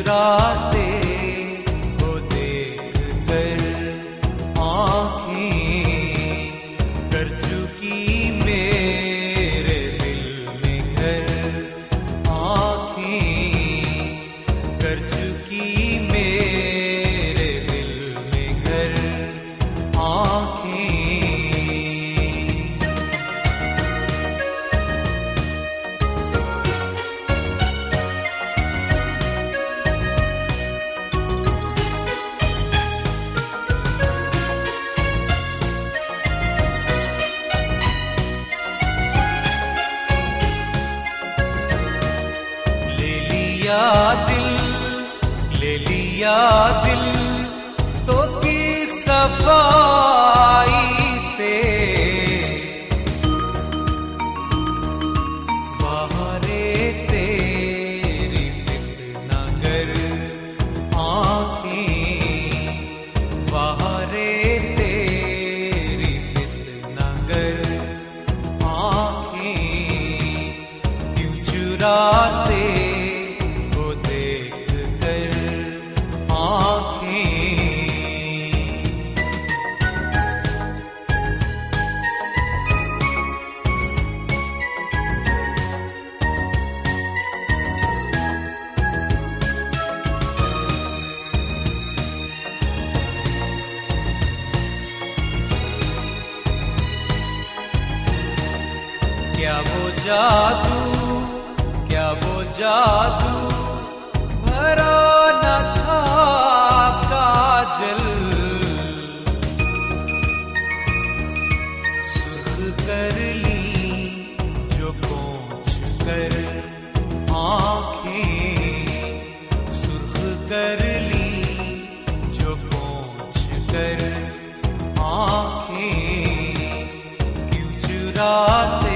चुराते वो देख कर आँखें कर चुकी मेरे दिल में घर। आँखें कर चुकी मेरे दिल में घर। आँखें ले लिया दिल तो की सफाई से। बाहरे तेरी फितना गर आँखें। बाहरे तेरी फितना गर आँखें क्यों चुराते क्या वो जादू भरा न था काजल। सुर्ख कर ली जो पोंछ कर आँखें। सुर्ख कर ली जो पोंछ कर आँखें क्यों चुराते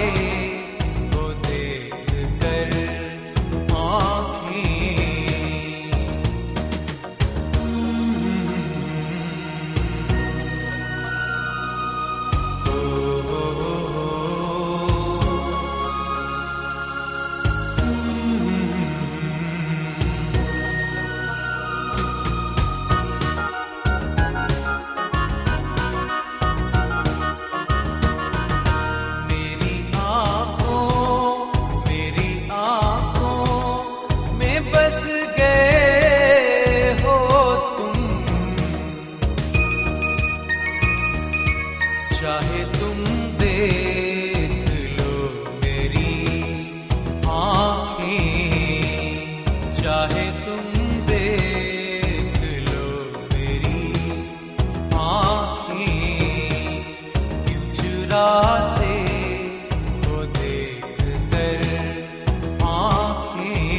चाहे तुम देख लो मेरी आँखें। चाहे तुम देख लो मेरी आँखें क्यों चुराते वो देख कर आँखें।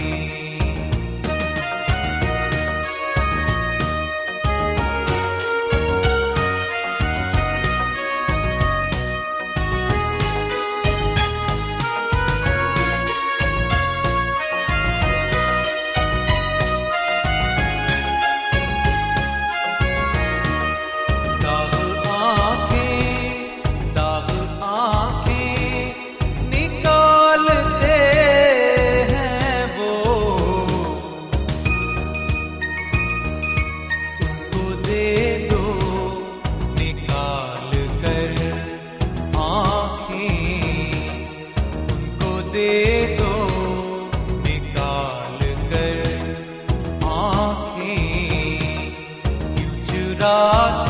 दे दो निकाल कर आँखें क्यों चुराते